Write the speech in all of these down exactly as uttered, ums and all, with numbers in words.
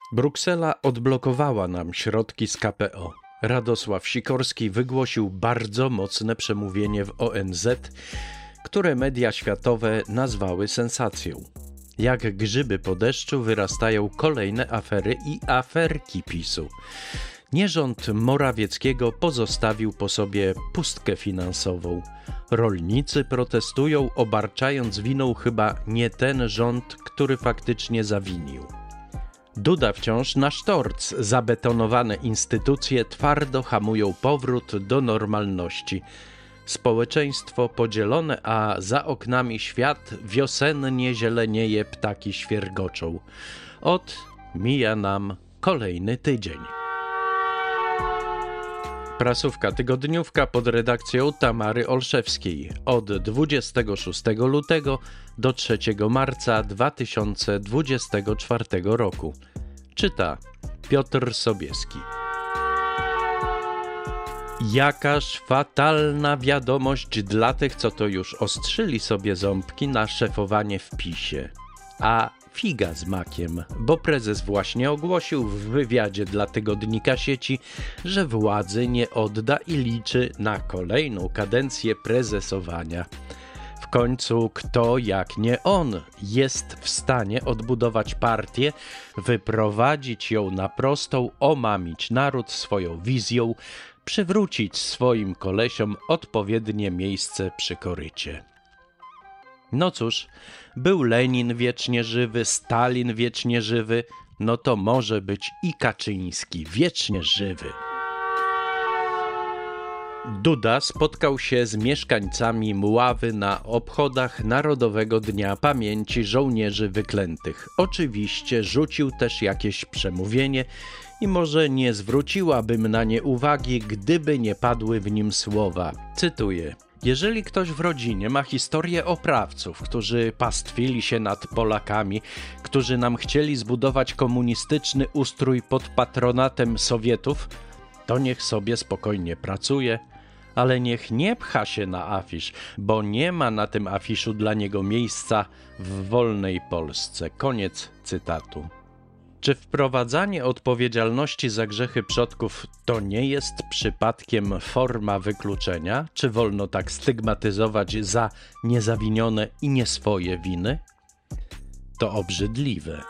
Bruksela odblokowała nam środki z K P O. Radosław Sikorski wygłosił bardzo mocne przemówienie w O N Z, które media światowe nazwały sensacją. Jak grzyby po deszczu wyrastają kolejne afery i aferki PiSu. Nierząd Morawieckiego pozostawił po sobie pustkę finansową. Rolnicy protestują, obarczając winą chyba nie ten rząd, który faktycznie zawinił. Duda wciąż na sztorc. Zabetonowane instytucje twardo hamują powrót do normalności. Społeczeństwo podzielone, a za oknami świat wiosennie zielenieje, ptaki świergoczą. Ot, mija nam kolejny tydzień. Prasówka tygodniówka pod redakcją Tamary Olszewskiej od dwudziestego szóstego lutego do trzeciego marca dwa tysiące dwudziestego czwartego roku. Czyta Piotr Sobieski. Jakaż fatalna wiadomość dla tych, co to już ostrzyli sobie ząbki na szefowanie w PiSie. A figa z makiem, bo prezes właśnie ogłosił w wywiadzie dla tygodnika sieci, że władzy nie odda i liczy na kolejną kadencję prezesowania. W końcu kto jak nie on jest w stanie odbudować partię, wyprowadzić ją na prostą, omamić naród swoją wizją, przywrócić swoim kolesiom odpowiednie miejsce przy korycie. No cóż, był Lenin wiecznie żywy, Stalin wiecznie żywy, no to może być i Kaczyński wiecznie żywy. Duda spotkał się z mieszkańcami Mławy na obchodach Narodowego Dnia Pamięci Żołnierzy Wyklętych. Oczywiście rzucił też jakieś przemówienie i może nie zwróciłabym na nie uwagi, gdyby nie padły w nim słowa. Cytuję. Jeżeli ktoś w rodzinie ma historię oprawców, którzy pastwili się nad Polakami, którzy nam chcieli zbudować komunistyczny ustrój pod patronatem Sowietów, to niech sobie spokojnie pracuje, ale niech nie pcha się na afisz, bo nie ma na tym afiszu dla niego miejsca w wolnej Polsce. Koniec cytatu. Czy wprowadzanie odpowiedzialności za grzechy przodków to nie jest przypadkiem forma wykluczenia? Czy wolno tak stygmatyzować za niezawinione i nieswoje winy? To obrzydliwe.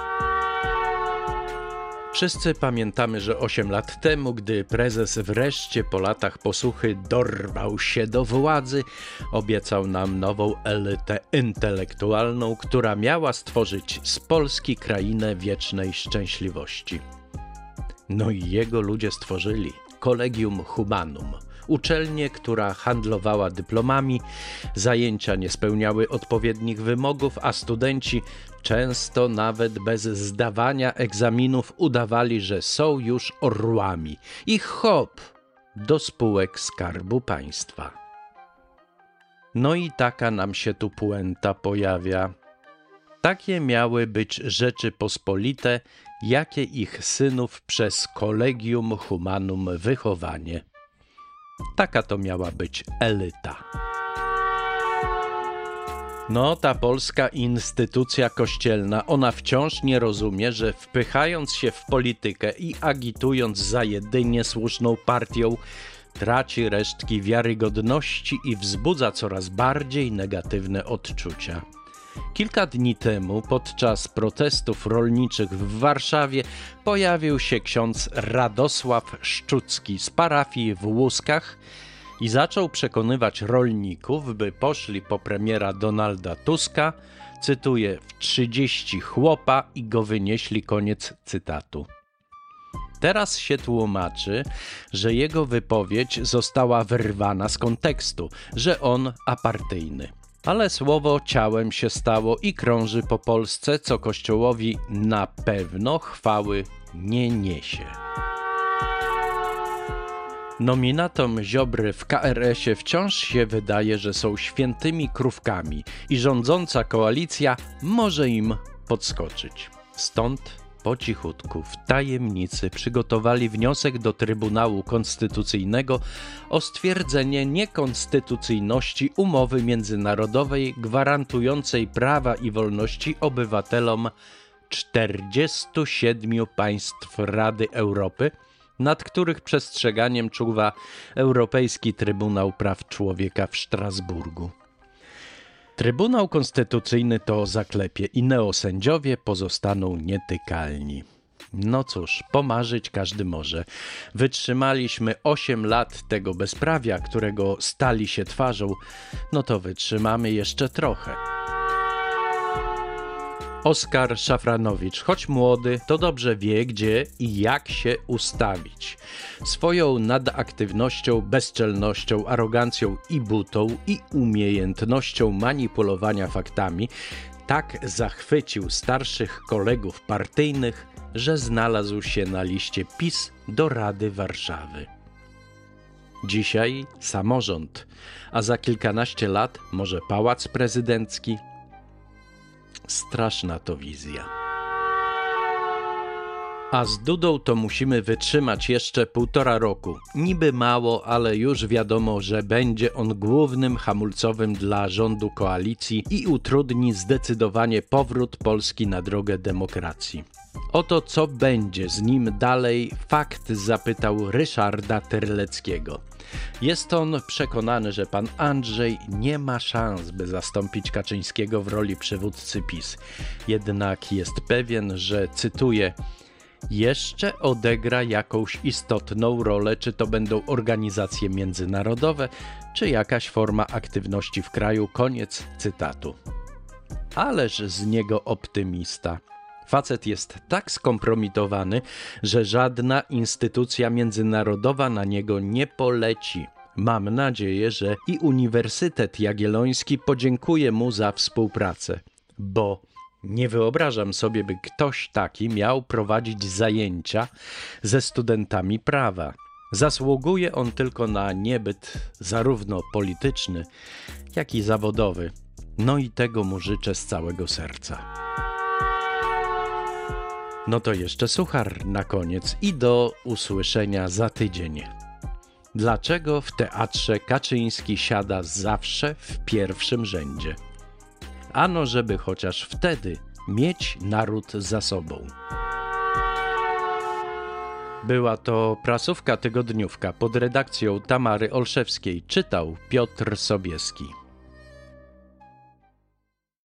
Wszyscy pamiętamy, że osiem lat temu, gdy prezes wreszcie po latach posłuchy dorwał się do władzy, obiecał nam nową elitę intelektualną, która miała stworzyć z Polski krainę wiecznej szczęśliwości. No i jego ludzie stworzyli Collegium Humanum, uczelnię, która handlowała dyplomami, zajęcia nie spełniały odpowiednich wymogów, a studenci często nawet bez zdawania egzaminów udawali, że są już orłami. I hop, do spółek Skarbu Państwa. No i taka nam się tu puenta pojawia. Takie miały być Rzeczypospolite, jakie ich synów przez Collegium Humanum wychowanie. Taka to miała być elita. No, ta polska instytucja kościelna, ona wciąż nie rozumie, że wpychając się w politykę i agitując za jedynie słuszną partią, traci resztki wiarygodności i wzbudza coraz bardziej negatywne odczucia. Kilka dni temu, podczas protestów rolniczych w Warszawie, pojawił się ksiądz Radosław Szczucki z parafii w Łuskach i zaczął przekonywać rolników, by poszli po premiera Donalda Tuska, cytuję, w trzydzieści chłopa i go wynieśli, koniec cytatu. Teraz się tłumaczy, że jego wypowiedź została wyrwana z kontekstu, że on apartyjny. Ale słowo ciałem się stało i krąży po Polsce, co Kościołowi na pewno chwały nie niesie. Nominatom Ziobry w K R S-ie wciąż się wydaje, że są świętymi krówkami i rządząca koalicja może im podskoczyć. Stąd po cichutku, w tajemnicy przygotowali wniosek do Trybunału Konstytucyjnego o stwierdzenie niekonstytucyjności umowy międzynarodowej gwarantującej prawa i wolności obywatelom czterdziestu siedmiu państw Rady Europy, nad których przestrzeganiem czuwa Europejski Trybunał Praw Człowieka w Strasburgu. Trybunał Konstytucyjny to zaklepie i neosędziowie pozostaną nietykalni. No cóż, pomarzyć każdy może. Wytrzymaliśmy osiem lat tego bezprawia, którego stali się twarzą, no to wytrzymamy jeszcze trochę. Oskar Szafranowicz, choć młody, to dobrze wie, gdzie i jak się ustawić. Swoją nadaktywnością, bezczelnością, arogancją i butą i umiejętnością manipulowania faktami tak zachwycił starszych kolegów partyjnych, że znalazł się na liście PiS do Rady Warszawy. Dzisiaj samorząd, a za kilkanaście lat może pałac prezydencki. Straszna to wizja. A z Dudą to musimy wytrzymać jeszcze półtora roku. Niby mało, ale już wiadomo, że będzie on głównym hamulcowym dla rządu koalicji i utrudni zdecydowanie powrót Polski na drogę demokracji. Oto co będzie z nim dalej, Fakt zapytał Ryszarda Terleckiego. Jest on przekonany, że pan Andrzej nie ma szans, by zastąpić Kaczyńskiego w roli przywódcy PiS. Jednak jest pewien, że, cytuję, jeszcze odegra jakąś istotną rolę, czy to będą organizacje międzynarodowe, czy jakaś forma aktywności w kraju. Koniec cytatu. Ależ z niego optymista. Facet jest tak skompromitowany, że żadna instytucja międzynarodowa na niego nie poleci. Mam nadzieję, że i Uniwersytet Jagielloński podziękuje mu za współpracę, bo nie wyobrażam sobie, by ktoś taki miał prowadzić zajęcia ze studentami prawa. Zasługuje on tylko na niebyt zarówno polityczny, jak i zawodowy. No i tego mu życzę z całego serca. No to jeszcze suchar na koniec i do usłyszenia za tydzień. Dlaczego w teatrze Kaczyński siada zawsze w pierwszym rzędzie? Ano, żeby chociaż wtedy mieć naród za sobą. Była to prasówka tygodniówka pod redakcją Tamary Olszewskiej. Czytał Piotr Sobieski.